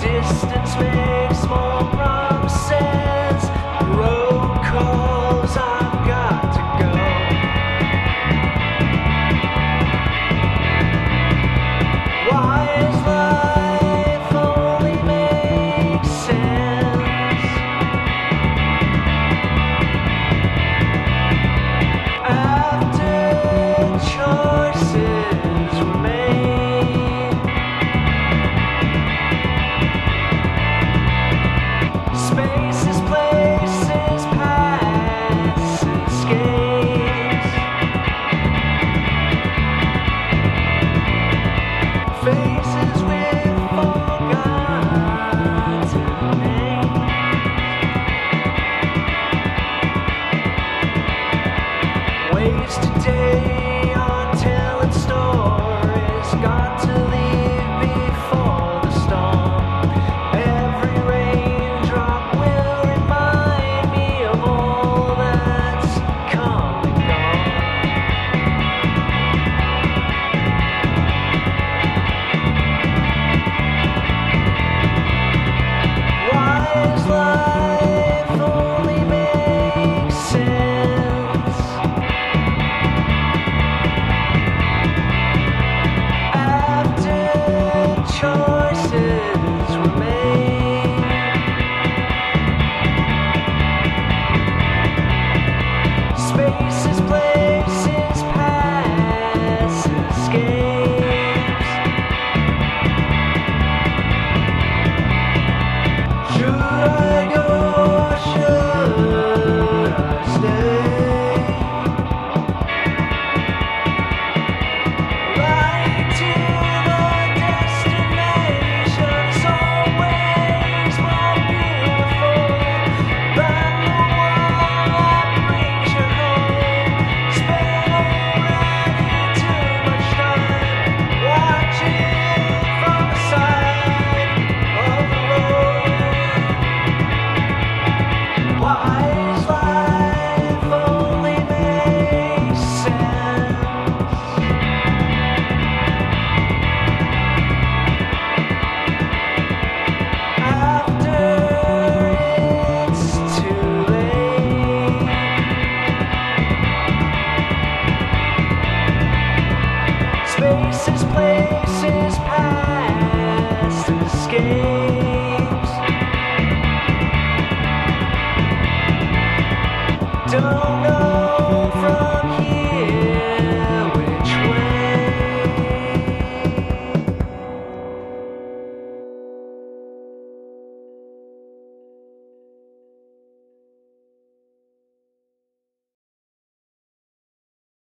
Distance makes more promises. Road calls, I've got to go. Why is life only makes sense after choices were made? Spaces, places, paths, escapes. Faces with forgotten names. Wasted day on telling stories. Got to leave before the storm. Every raindrop will remind me of all that's come and gone. Why is life only makes sense after choices were made? Spaces, places, paths, escapes. Should I go or should I stay? Right to the destination is always more beautiful than the one that brings you home. Spend already too much time watching from the side of the road. Why is life only makes sense after it's too late? Spaces, places, past escapes. Don't